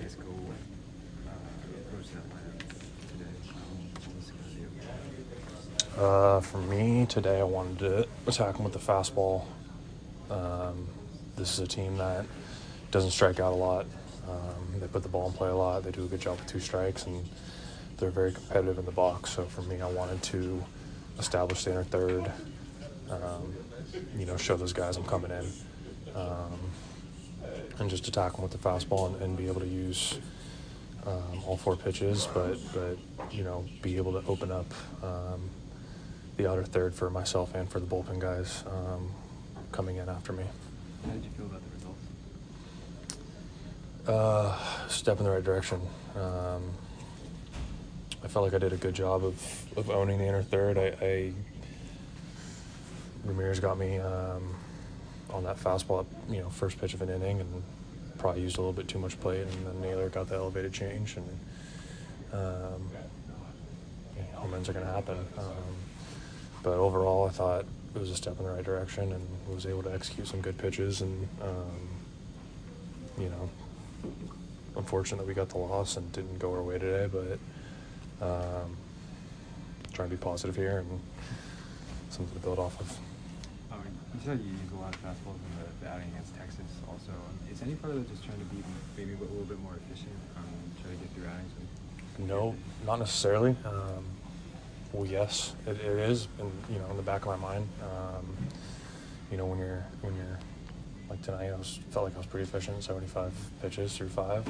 guys go approach that lineup today? What was it going to do? For me, today I wanted to attack them with the fastball. This is a team that doesn't strike out a lot. They put the ball in play a lot. They do a good job with 2 strikes, and they're very competitive in the box. So for me, I wanted to establish the inner third, show those guys I'm coming in, and just attack them with the fastball and be able to use all 4 pitches, but be able to open up the outer third for myself and for the bullpen guys coming in after me. How did you feel about the results? Step in the right direction. I felt like I did a good job of owning the inner third. Ramirez got me on that fastball at first pitch of an inning, and probably used a little bit too much plate, and then Naylor got the elevated change, and home runs are going to happen. But overall, I thought it was a step in the right direction, and was able to execute some good pitches, and unfortunate that we got the loss and didn't go our way today, but trying to be positive here and something to build off of. You said you use a lot of fastballs in the outing against Texas also. Is any part of that just trying to be maybe a little bit more efficient, try to get through outings? No, not necessarily. Well, yes, it is, and in the back of my mind, when you're like tonight, felt like I was pretty efficient, 75 pitches through 5.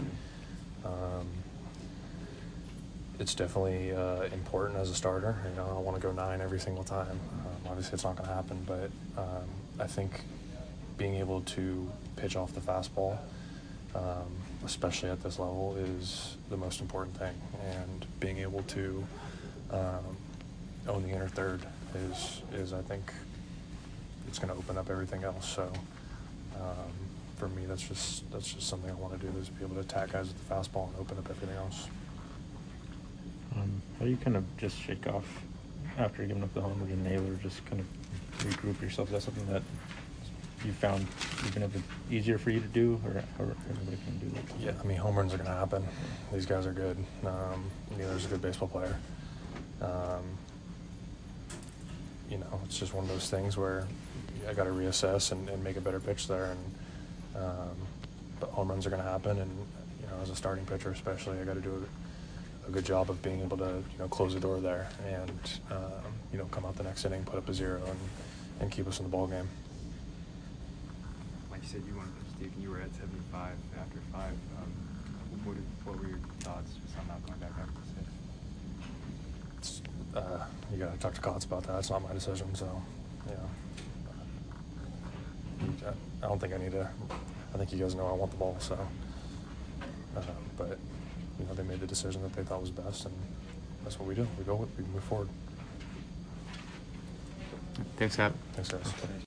It's definitely important as a starter. I want to go 9 every single time. Obviously, it's not going to happen, but I think being able to pitch off the fastball, especially at this level, is the most important thing. And being able to own the inner third is I think it's going to open up everything else. So for me, that's just something I want to do, is be able to attack guys with the fastball and open up everything else. How do you kind of just shake off after giving up the homer to Naylor, just kind of regroup yourself? Is that something that you found even a bit easier for you to do, or everybody can do that? Yeah, home runs are going to happen. These guys are good. Naylor's a good baseball player. It's just one of those things where I got to reassess and make a better pitch there. But home runs are going to happen, and as a starting pitcher especially, I got to do a good job of being able to close the door there and come out the next inning, put up a 0, and keep us in the ball game. Like you said, you wanted to Steve, you were at 75 after 5. What were your thoughts just on not going back after 6? You got to talk to Kotz about that. It's not my decision, so I don't think I need to. I think you guys know I want the ball, so but they made the decision that they thought was best, and that's what we do. We move forward. Thanks, Cap. Thanks, guys.